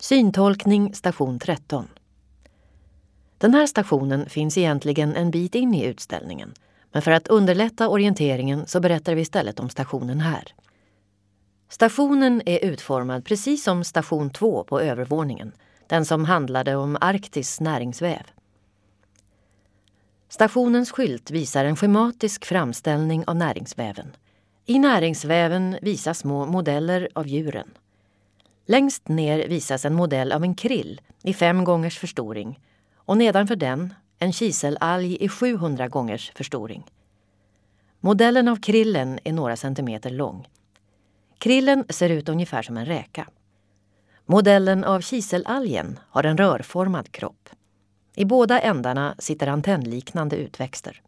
Syntolkning station 13. Den här stationen finns egentligen en bit in i utställningen, men för att underlätta orienteringen så berättar vi istället om stationen här. Stationen är utformad precis som station 2 på övervåningen, den som handlade om Arktis näringsväv. Stationens skylt visar en schematisk framställning av näringsväven. I näringsväven visas små modeller av djuren. Längst ner visas en modell av en krill i 5 gångers förstoring och nedanför den en kiselalg i 700 gångers förstoring. Modellen av krillen är några centimeter lång. Krillen ser ut ungefär som en räka. Modellen av kiselalgen har en rörformad kropp. I båda ändarna sitter antennliknande utväxter.